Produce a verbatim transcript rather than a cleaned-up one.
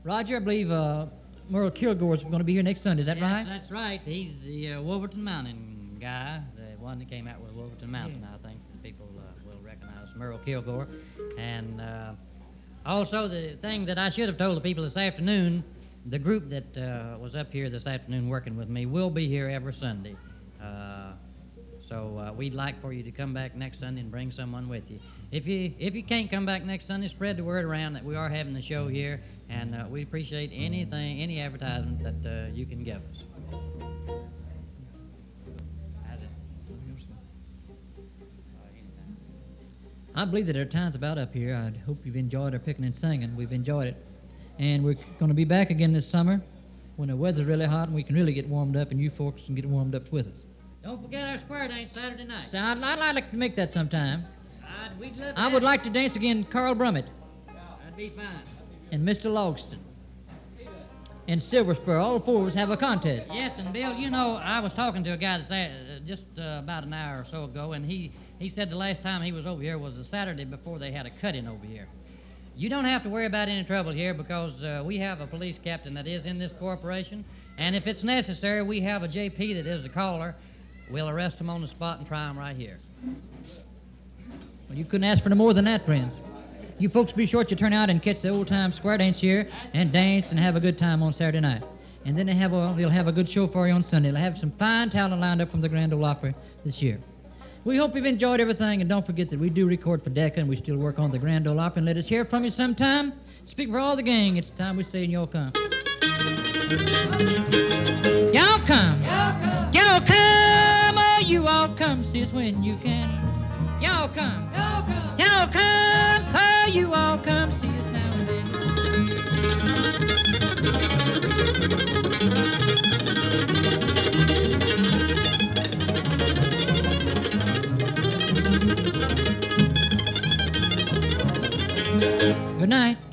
Roger, I believe uh, Merle Kilgore's going to be here next Sunday. Is that yes, right? That's right. He's the uh, Wolverton Mountain guy, the one that came out with Wolverton Mountain. Yeah. I think the people uh, will recognize Merle Kilgore. And uh, also, the thing that I should have told the people this afternoon, the group that uh, was up here this afternoon working with me will be here every Sunday. Uh, so uh, we'd like for you to come back next Sunday and bring someone with you. If you if you can't come back next Sunday, spread the word around that we are having the show here, and uh, we appreciate anything, any advertisement that uh, you can give us. I believe that our time's about up here. I hope you've enjoyed our picking and singing. We've enjoyed it. And we're going to be back again this summer when the weather's really hot and we can really get warmed up, and you folks can get warmed up with us. Don't forget our square dance Saturday night. So I'd, I'd like to make that sometime. I'd, we'd love I would like to dance again Carl Brummett That'd be fine. and Mister Logston and Silver Spur. All four of us have a contest. Yes, and Bill, you know, I was talking to a guy this, uh, just uh, about an hour or so ago, and he, he said the last time he was over here was the Saturday before they had a cut-in over here. You don't have to worry about any trouble here because uh, we have a police captain that is in this corporation, and if it's necessary, we have a J P that is the caller. We'll arrest him on the spot and try him right here. Well, you couldn't ask for no more than that, friends. You folks be sure to turn out and catch the old-time square dance here and dance and have a good time on Saturday night. And then they have a, they'll have a good show for you on Sunday. They'll have some fine talent lined up from the Grand Ole Opry this year. We hope you've enjoyed everything, and don't forget that we do record for Decca, and we still work on the Grand Ole Opry, and let us hear from you sometime. Speak for all the gang, it's time we say, and y'all come. Y'all come. Y'all come. Y'all come. Oh, you all come, sis, when you can. Y'all come. Y'all come. Y'all come. Oh, you all come, see us now and then. Good night.